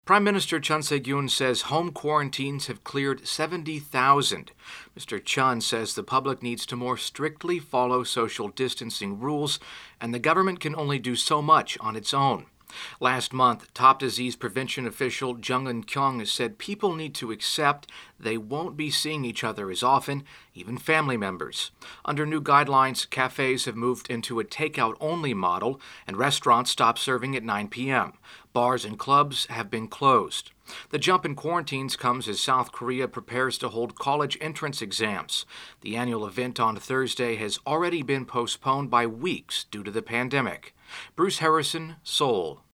Prime Minister Chun Se-gyun says home quarantines have cleared 70,000. Mr. Chun says the public needs to more strictly follow social distancing rules, and the government can only do so much on its own. Last month, top disease prevention official Jung Eun-kyung said people need to accept they won't be seeing each other as often, even family members. Under new guidelines, cafes have moved into a takeout-only model, and restaurants stop serving at 9 p.m. Bars and clubs have been closed. The jump in quarantines comes as South Korea prepares to hold college entrance exams. The annual event on Thursday has already been postponed by weeks due to the pandemic. Bruce Harrison, Seoul.